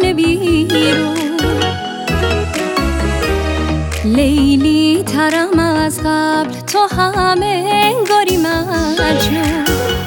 میکنه بیرون. لیلی ترم از قبل، تو همه انگاری مجنون.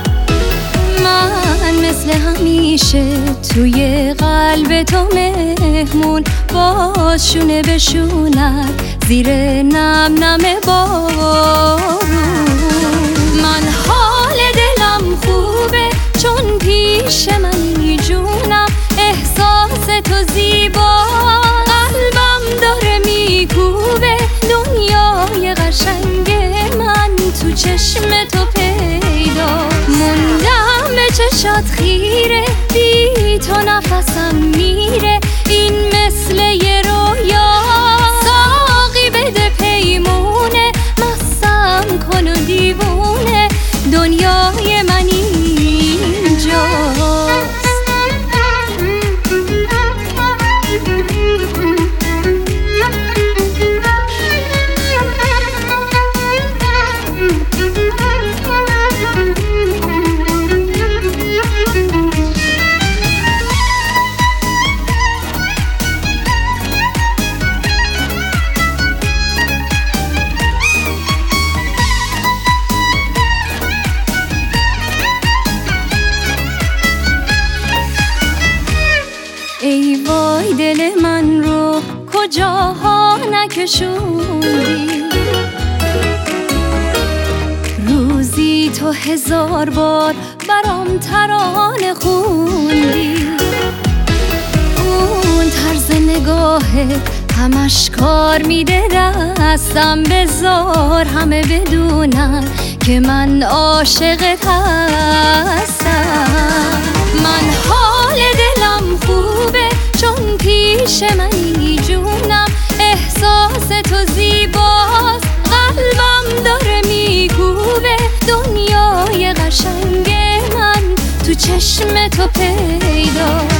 من مثل همیشه توی قلب تو مهمون، باز شونه به شونت زیر نم نم بارون. من حال دلم خوبه چون پیش منی جونم، احساس تو زیبا قلبم داره میکوبه. دنیای قشنگ من تو چشم تو پیدا، موندم به چشات خیره، بی تو نفسم میره. این مثل یه رویا، ساقی بده پیمونه، مستم کن و دیوونه، دنیای من اینجاست. ای وای دل من رو کجاها نکشوندی، روزی تو 1000 بار برام ترانه خوندی. اون طرز نگاهت همش کار میده دستم، بذار همه بدونن که من عاشقت هستم. من حال دلم خوبه چون پیش منی جونم، احساس تو زیباست قلبم داره میکوبه. دنیای قشنگ من تو چشم تو پیدا.